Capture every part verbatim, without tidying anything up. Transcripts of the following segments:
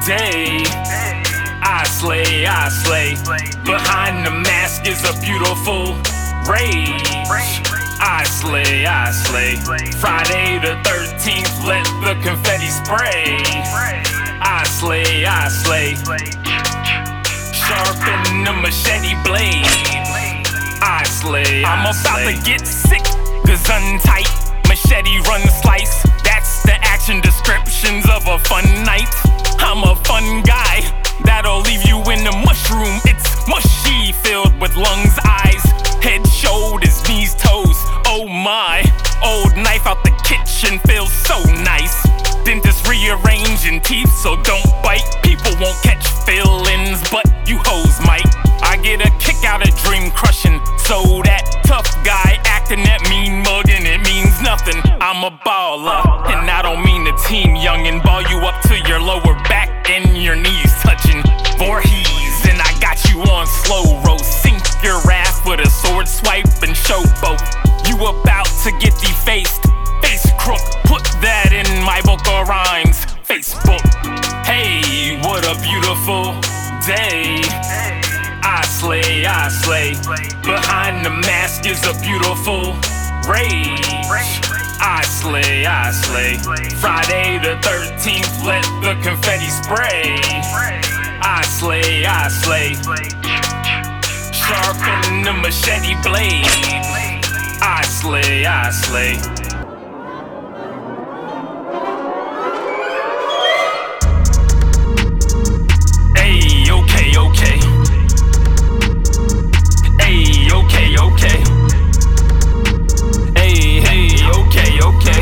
day. I slay, I slay. Behind the mask is a beautiful rage. I slay, I slay. Friday the thirteenth, let the confetti spray. I slay, I slay. Sharpen the machete blade. I slay, I I'm about slay. To get sick, cause untight. Machete run slice. That's the action descriptions of a fun night. I'm a fun guy that'll leave you in the mushroom. It's mushy, filled with lungs, eyes, head, shoulders, knees, toes. Oh my, old knife out the kitchen feels so nice. Dentist rearranging teeth, so don't bite. People won't catch fillings, but you hoes might. I get a kick out of dream crushing, so that tough guy acting that mean mugging, it means nothing. I'm a baller, and I don't mean the team youngin'. Ball you up to your lower back and your knees touching. Voorhees, and I got you on slow roll. Sink your ass with a sword swipe and showboat. You about to get defaced, face crook. Put that in my book of rhymes, Facebook. Hey, what a beautiful day. I slay, I slay. Behind the mask is a beautiful rage. I slay, I slay. Friday the thirteenth, let the confetti spray. I slay, I slay. Sharpen the machete blade. I slay, I slay. Hey, okay, okay. Hey, okay, okay. Hey, hey, okay, okay.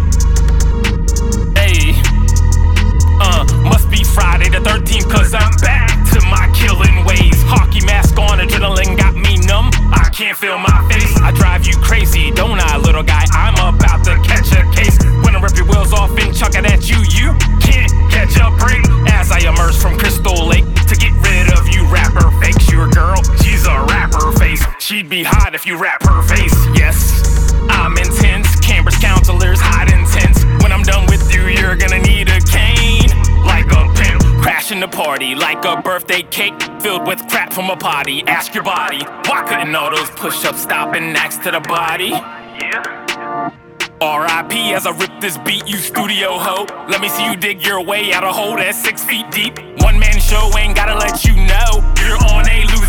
Hey, uh, must be Friday the thirteenth, cause I'm back to my killing ways. Hockey mask on, adrenaline got me numb. I can't feel my face. I drive you crazy, don't I, little guy? I'm about to catch a case. When I rip your wheels off and chuck it at you, you can't catch a break. As I emerge from Crystal Lake to get rid of you rapper fakes. Your girl, she's a rapper face. She'd be hot if you rap her face. Yes, I'm intense. Cambridge counselors, hot intense. When I'm done with you, you're gonna need a cane. Like a pimp, crashing the party like a birthday cake filled with crap from a potty. Ask your body, why couldn't all those push-ups stop and next to the body? Yeah. R I P as I rip this beat, you studio hoe. Let me see you dig your way out a hole that's six feet deep. One man show, ain't gotta let you know you're on a loose